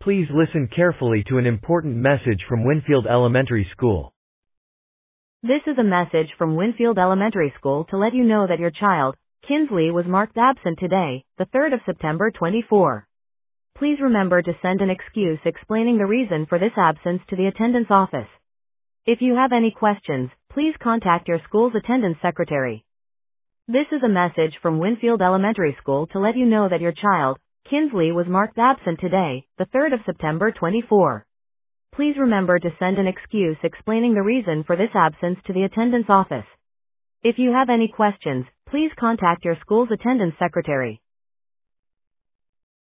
Please listen carefully to an important message from Winfield Elementary School. This is a message from Winfield Elementary School to let you know that your child, Kinsley, was marked absent today, the 3rd of September 24. Please remember to send an excuse explaining the reason for this absence to the attendance office. If you have any questions, please contact your school's attendance secretary. This is a message from Winfield Elementary School to let you know that your child, Kinsley, was marked absent today, the 3rd of September 24. Please remember to send an excuse explaining the reason for this absence to the attendance office. If you have any questions, please contact your school's attendance secretary.